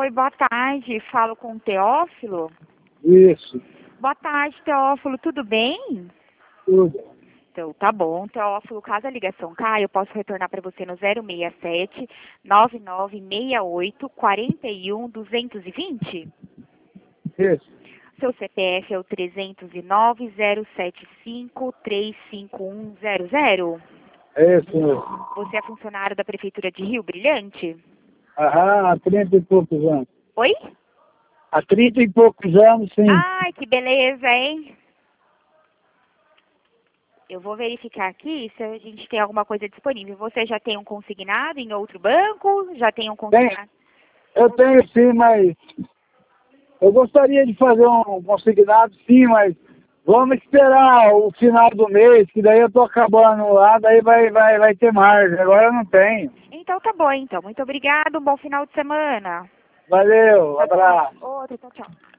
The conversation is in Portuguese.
Oi, boa tarde. Falo com o Teófilo. Isso, Boa tarde, Teófilo. Tudo bem? tudo. Então, tá bom. Teófilo, caso a ligação caia, eu posso retornar para você no 067 9968 41 220? Isso, Seu CPF é o 309 075 35100. é isso mesmo. Você é funcionário da Prefeitura de Rio Brilhante? Aham, há 30 e poucos anos. Oi? Há 30 e poucos anos, sim. Ai, que beleza, hein? Eu vou verificar aqui se a gente tem alguma coisa disponível. Você já tem um consignado em outro banco? Já tem um consignado? Eu tenho sim, mas eu gostaria de fazer um consignado, sim, mas vamos esperar o final do mês, que daí eu tô acabando lá, daí vai ter margem. Agora eu não tenho. Então tá bom, então. Muito obrigada, um bom final de semana. Valeu, Tchau, abraço. tchau. Outro, tchau, tchau.